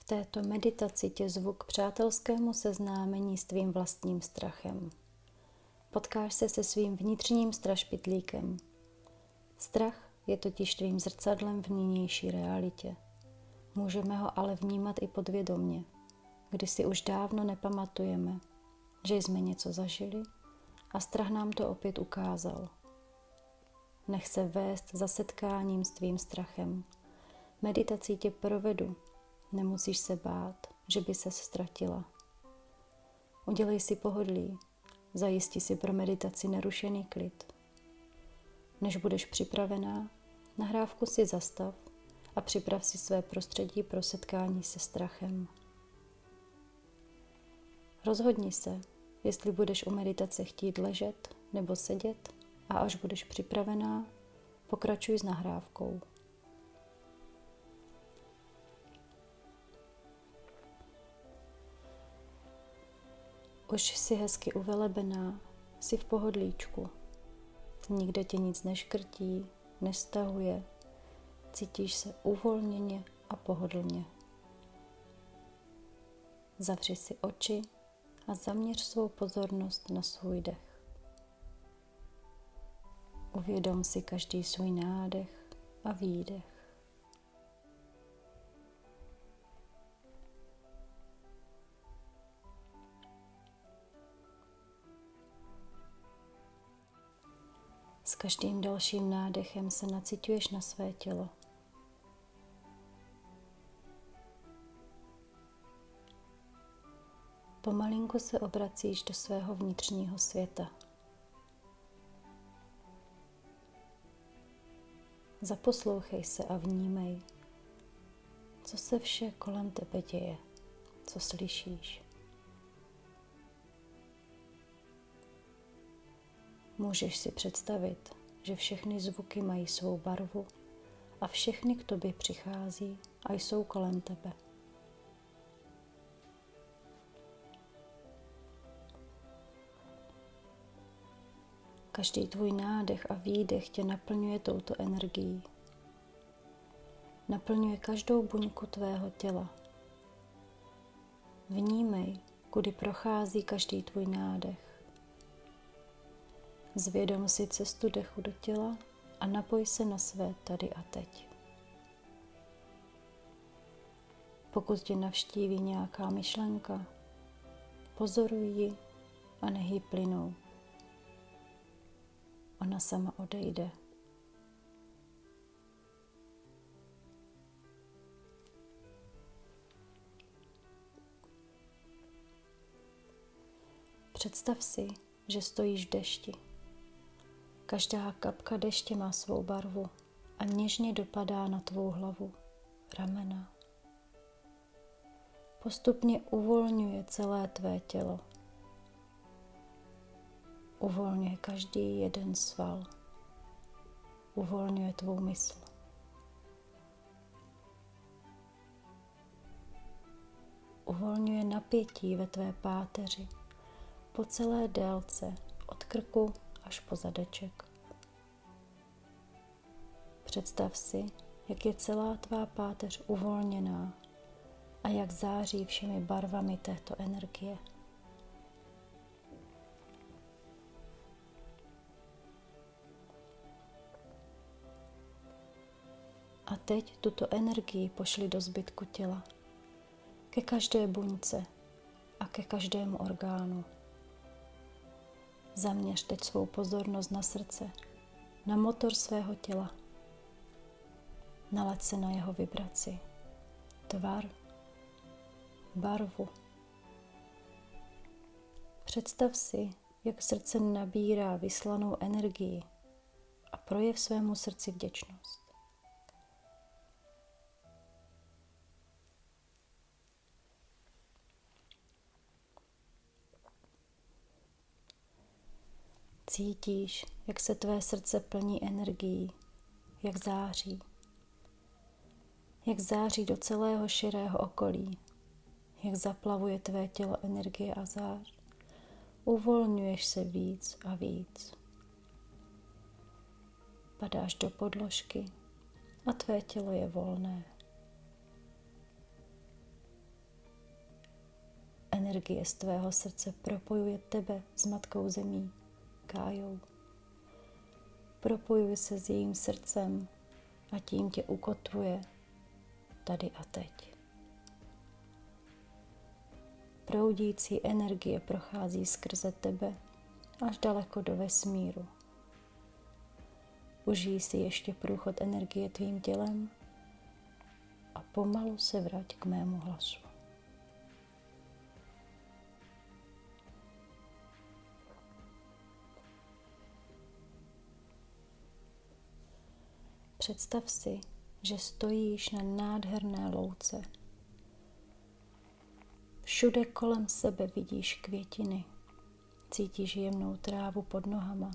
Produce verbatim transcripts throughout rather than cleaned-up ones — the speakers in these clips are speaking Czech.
této meditaci tě zvu k přátelskému seznámení s tvým vlastním strachem. Potkáš se se svým vnitřním strašpitlíkem. Strach je totiž tvým zrcadlem v nynější realitě. Můžeme ho ale vnímat i podvědomně, kdy si už dávno nepamatujeme, že jsme něco zažili a strach nám to opět ukázal. Nech se vést za setkáním s tvým strachem. Meditací tě provedu, nemusíš se bát, že by ses ztratila. Udělej si pohodlí, zajisti si pro meditaci nerušený klid. Než budeš připravená, nahrávku si zastav a připrav si své prostředí pro setkání se strachem. Rozhodni se, jestli budeš u meditace chtít ležet nebo sedět a až budeš připravená, pokračuj s nahrávkou. Už jsi hezky uvelebená, jsi v pohodlíčku. Nikde tě nic neškrtí, nestahuje, cítíš se uvolněně a pohodlně. Zavři si oči a zaměř svou pozornost na svůj dech. Uvědom si každý svůj nádech a výdech. S každým dalším nádechem se naciťuješ na své tělo. Pomalinku se obracíš do svého vnitřního světa. Zaposlouchej se a vnímej, co se vše kolem tebe děje, co slyšíš. Můžeš si představit, že všechny zvuky mají svou barvu a všechny k tobě přichází a jsou kolem tebe. Každý tvůj nádech a výdech tě naplňuje touto energií. Naplňuje každou buňku tvého těla. Vnímej, kudy prochází každý tvůj nádech. Zvědom si cestu dechu do těla a napoj se na své tady a teď. Pokud tě navštíví nějaká myšlenka, pozoruj ji a nech ji plynout. Ona sama odejde. Představ si, že stojíš v dešti. Každá kapka deště má svou barvu a něžně dopadá na tvou hlavu, ramena. Postupně uvolňuje celé tvé tělo. Uvolňuje každý jeden sval. Uvolňuje tvou mysl. Uvolňuje napětí ve tvé páteři po celé délce od krku až po zadeček. Představ si, jak je celá tvá páteř uvolněná a jak září všemi barvami této energie. A teď tuto energii pošli do zbytku těla, ke každé buňce a ke každému orgánu. Zaměř teď svou pozornost na srdce, na motor svého těla. Nalaď se na jeho vibraci, tvar, barvu. Představ si, jak srdce nabírá vyslanou energii a projev svému srdci vděčnost. Cítíš, jak se tvé srdce plní energií, jak září. Jak září do celého širého okolí, jak zaplavuje tvé tělo energie a zář. Uvolňuješ se víc a víc. Padáš do podložky a tvé tělo je volné. Energie z tvého srdce propojuje tebe s Matkou Zemí, Gájou. Propojuj se s jejím srdcem a tím tě ukotvuje tady a teď. Proudící energie prochází skrze tebe až daleko do vesmíru. Užij si ještě průchod energie tvým tělem a pomalu se vrať k mému hlasu. Představ si, že stojíš na nádherné louce. Všude kolem sebe vidíš květiny, cítíš jemnou trávu pod nohama.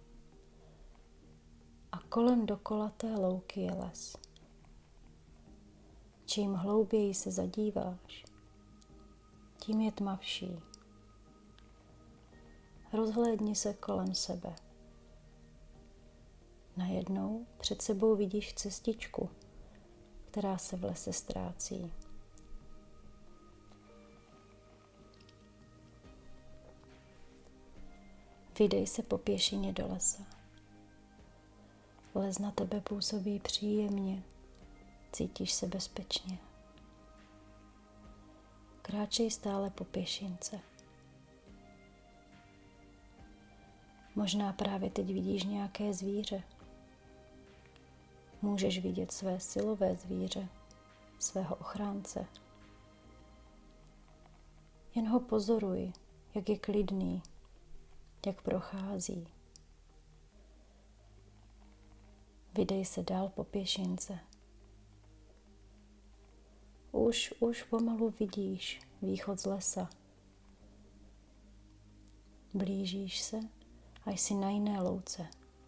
A kolem dokola té louky je les. Čím hlouběji se zadíváš, tím je tmavší. Rozhlédni se kolem sebe. Najednou před sebou vidíš cestičku, která se v lese ztrácí. Vydej se po pěšině do lesa. Les na tebe působí příjemně, cítíš se bezpečně. Kráčej stále po pěšince. Možná právě teď vidíš nějaké zvíře. Můžeš vidět své silové zvíře, svého ochránce. Jen ho pozoruj, jak je klidný, jak prochází. Vydej se dál po pěšince. Už, už pomalu vidíš východ z lesa. Blížíš se a jsi na jiné louce.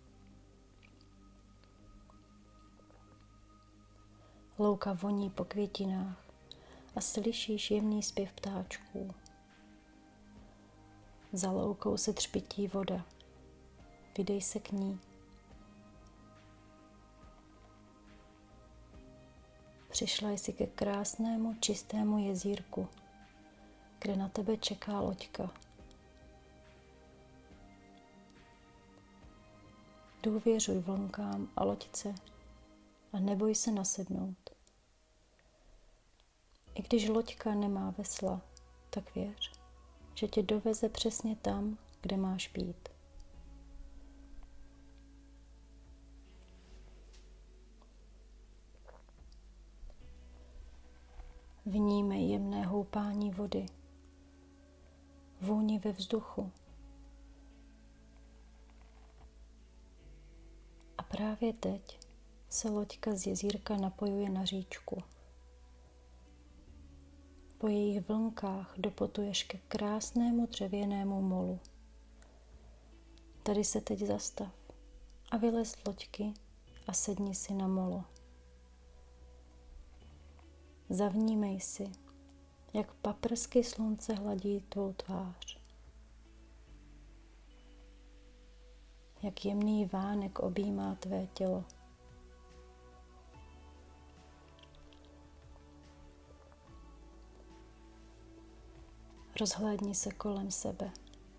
Louka voní po květinách a slyšíš jemný zpěv ptáčků. Za loukou se třpytí voda. Vydej se k ní. Přišla jsi ke krásnému, čistému jezírku, kde na tebe čeká loďka. Důvěřuj vlnkám a loďce a neboj se nasednout. I když loďka nemá vesla, tak věř, že tě doveze přesně tam, kde máš být. Vnímej jemné houpání vody, vůni ve vzduchu. A právě teď se loďka z jezírka napojuje na říčku. Po jejich vlnkách doputuješ ke krásnému dřevěnému molu. Tady se teď zastav a vylez z loďky a sedni si na molo. Zavnímej si, jak paprsky slunce hladí tvou tvář. Jak jemný vánek objímá tvé tělo. Rozhlédni se kolem sebe.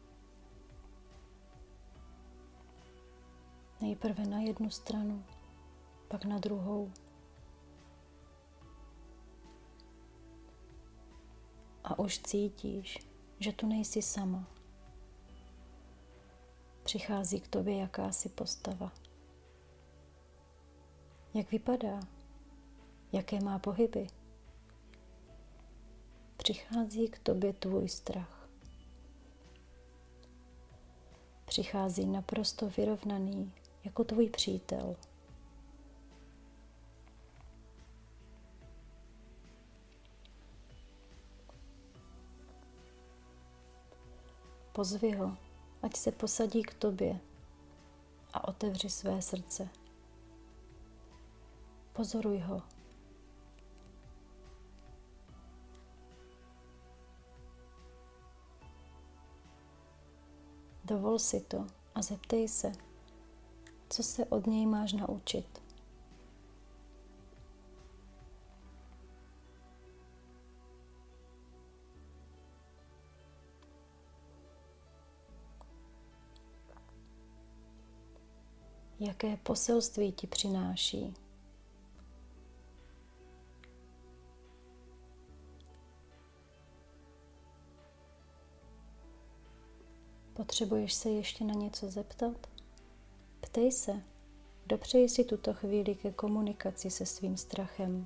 Nejprve na jednu stranu, pak na druhou. A už cítíš, že tu nejsi sama. Přichází k tobě jakási postava. Jak vypadá? Jaké má pohyby? Přichází k tobě tvůj strach. Přichází naprosto vyrovnaný, jako tvůj přítel. Pozvi ho, ať se posadí k tobě a otevři své srdce. Pozoruj ho. Dovol si to a zeptej se, co se od něj máš naučit. Jaké poselství ti přináší? Potřebuješ se ještě na něco zeptat? Ptej se, dopřeji si tuto chvíli ke komunikaci se svým strachem.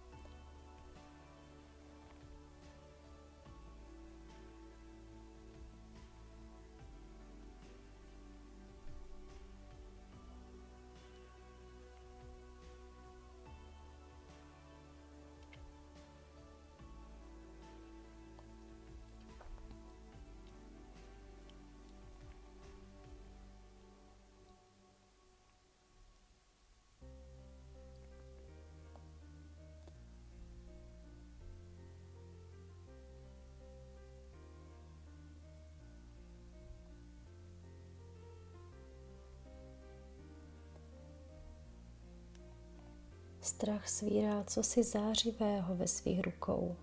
Strach svírá cosi zářivého ve svých rukou.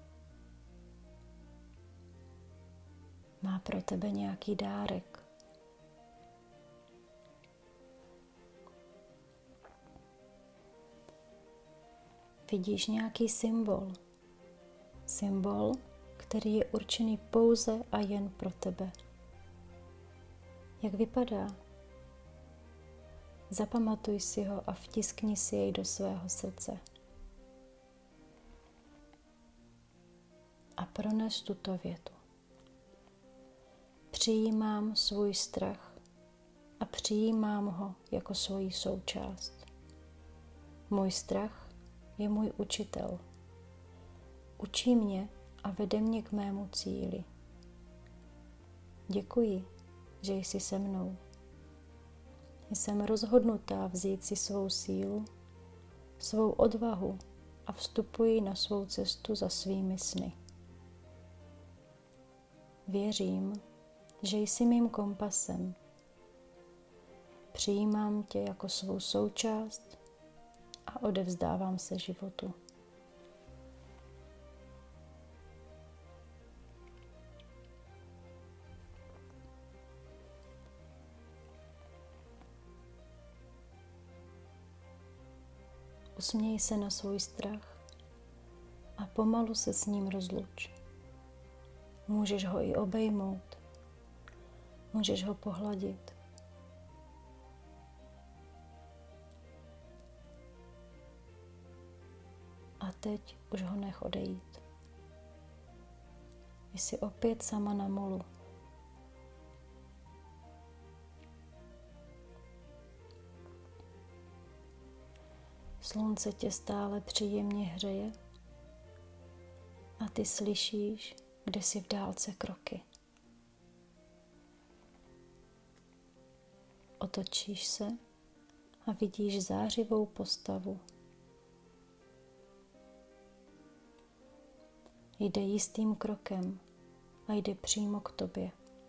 Má pro tebe nějaký dárek. Vidíš nějaký symbol. Symbol, který je určený pouze a jen pro tebe. Jak vypadá? Zapamatuj si ho a vtiskni si jej do svého srdce. A prones tuto větu. Přijímám svůj strach a přijímám ho jako svoji součást. Můj strach je můj učitel. Učí mě a vede mě k mému cíli. Děkuji, že jsi se mnou. Jsem rozhodnutá vzít si svou sílu, svou odvahu a vstupuji na svou cestu za svými sny. Věřím, že jsi mým kompasem. Přijímám tě jako svou součást a odevzdávám se životu. Usměj se na svůj strach a pomalu se s ním rozluč. Můžeš ho i obejmout, můžeš ho pohladit. A teď už ho nech odejít. Jsi opět sama na molu. Slunce tě stále příjemně hřeje a ty slyšíš, kde jsi v dálce kroky. Otočíš se a vidíš zářivou postavu. Jde jistým krokem a jde přímo k tobě.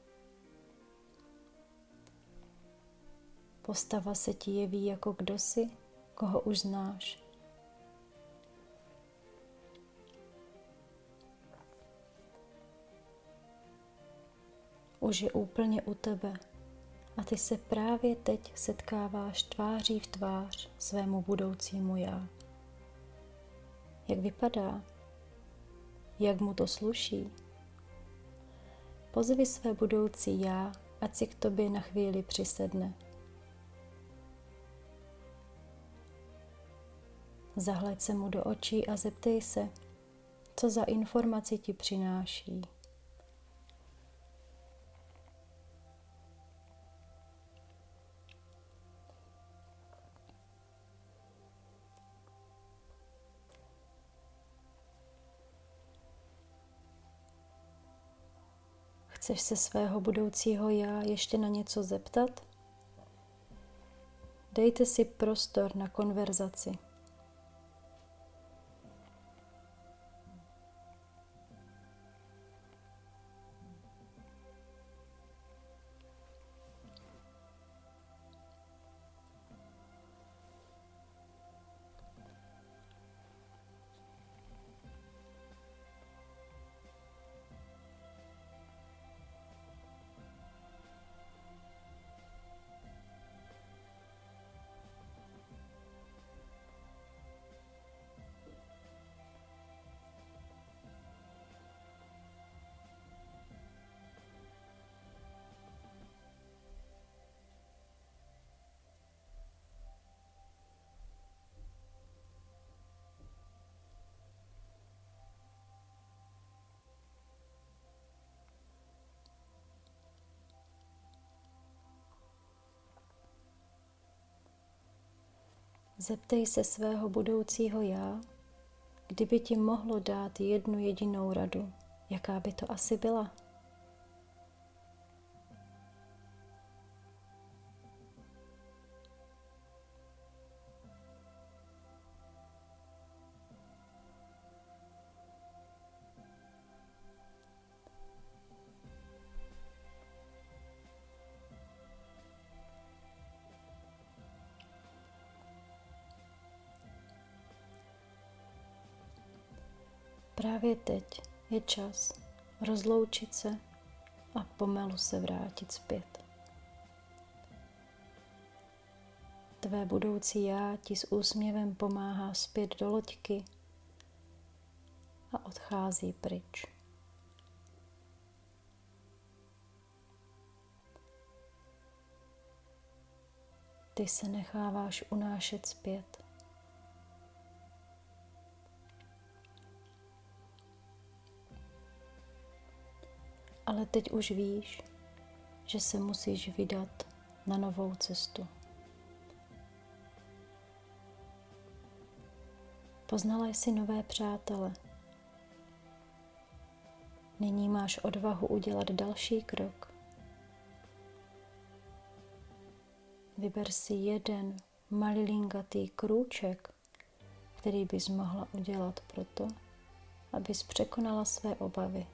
Postava se ti jeví jako kdosi, koho už znáš. Už je úplně u tebe a ty se právě teď setkáváš tváří v tvář svému budoucímu já. Jak vypadá? Jak mu to sluší? Pozvi své budoucí já, ať si k tobě na chvíli přisedne. Zahleď se mu do očí a zeptej se, co za informaci ti přináší. Chceš se svého budoucího já ještě na něco zeptat? Dejte si prostor na konverzaci. Zeptej se svého budoucího já, kdyby ti mohlo dát jednu jedinou radu, jaká by to asi byla? Právě teď je čas rozloučit se a pomalu se vrátit zpět. Tvé budoucí já ti s úsměvem pomáhá zpět do loďky a odchází pryč. Ty se necháváš unášet zpět. Ale teď už víš, že se musíš vydat na novou cestu. Poznala jsi nové přátele. Nyní máš odvahu udělat další krok. Vyber si jeden malilinkatý krůček, který bys mohla udělat proto, abys překonala své obavy.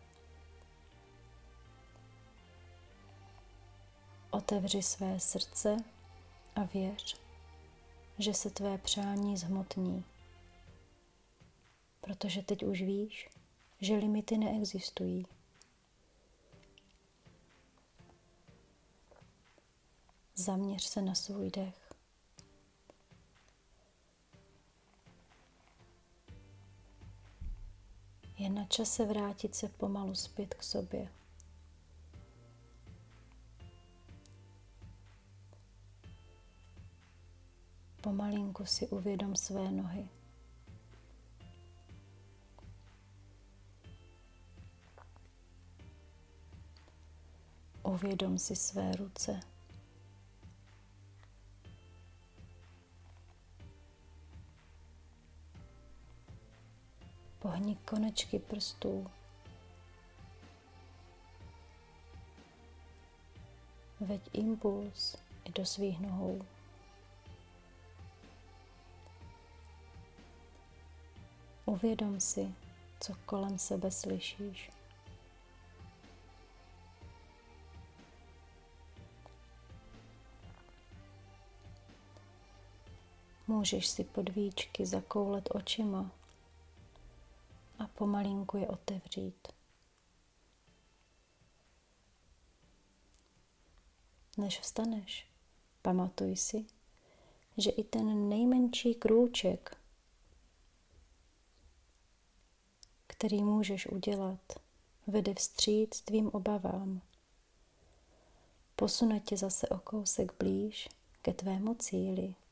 Otevři své srdce a věř, že se tvé přání zhmotní. Protože teď už víš, že limity neexistují. Zaměř se na svůj dech. Je na čase vrátit se pomalu zpět k sobě. Pomalinku si uvědom své nohy. Uvědom si své ruce. Pohni konečky prstů. Veď impuls i do svých nohou. Uvědom si, co kolem sebe slyšíš. Můžeš si pod víčky zakoulet očima a pomalinku je otevřít. Než vstaneš, pamatuj si, že i ten nejmenší krůček, který můžeš udělat, vede vstříc tvým obavám. Posune tě zase o kousek blíž ke tvému cíli.